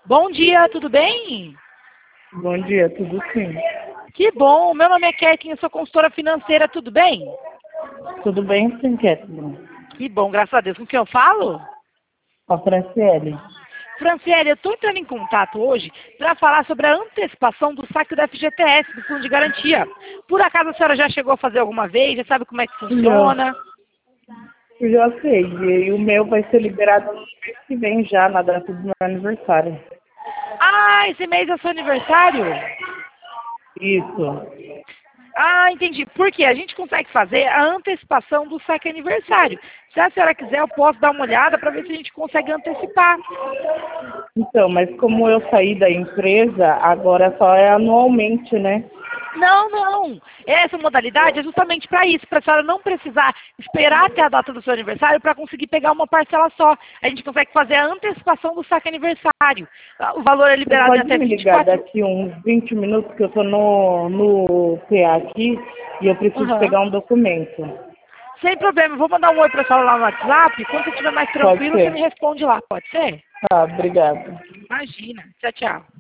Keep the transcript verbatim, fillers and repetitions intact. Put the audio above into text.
Bom dia, tudo bem? Bom dia, tudo sim. Que bom, meu nome é Kathleen, eu sou consultora financeira, tudo bem? Tudo bem, sim, Kathleen? Que bom, graças a Deus. Com quem eu falo? A Franciele. Franciele, eu estou entrando em contato hoje para falar sobre a antecipação do saque do F G T S, do Fundo de Garantia. Por acaso a senhora já chegou a fazer alguma vez? Já sabe como é que funciona? Eu já sei, e o meu vai ser liberado no mês que vem já, na data do meu aniversário. Ah, esse mês é seu aniversário? Isso. Ah, entendi. Porque a gente consegue fazer a antecipação do saque aniversário. Se a senhora quiser, eu posso dar uma olhada para ver se a gente consegue antecipar. Então, mas como eu saí da empresa, agora só é anualmente, né? Não, não. Essa modalidade é justamente para isso, para a senhora não precisar esperar até a data do seu aniversário para conseguir pegar uma parcela só. A gente consegue fazer a antecipação do saque aniversário. O valor é Você liberado em pode até me vinte e ligar quatro... daqui uns vinte minutos, que eu tô no, no P A aqui e eu preciso Uhum. pegar um documento. Sem problema, eu vou mandar um oi para a senhora lá no WhatsApp. Quando você estiver mais Pode tranquilo, você me ser? responde lá, pode ser? Tá, obrigada. Imagina. Tchau, tchau.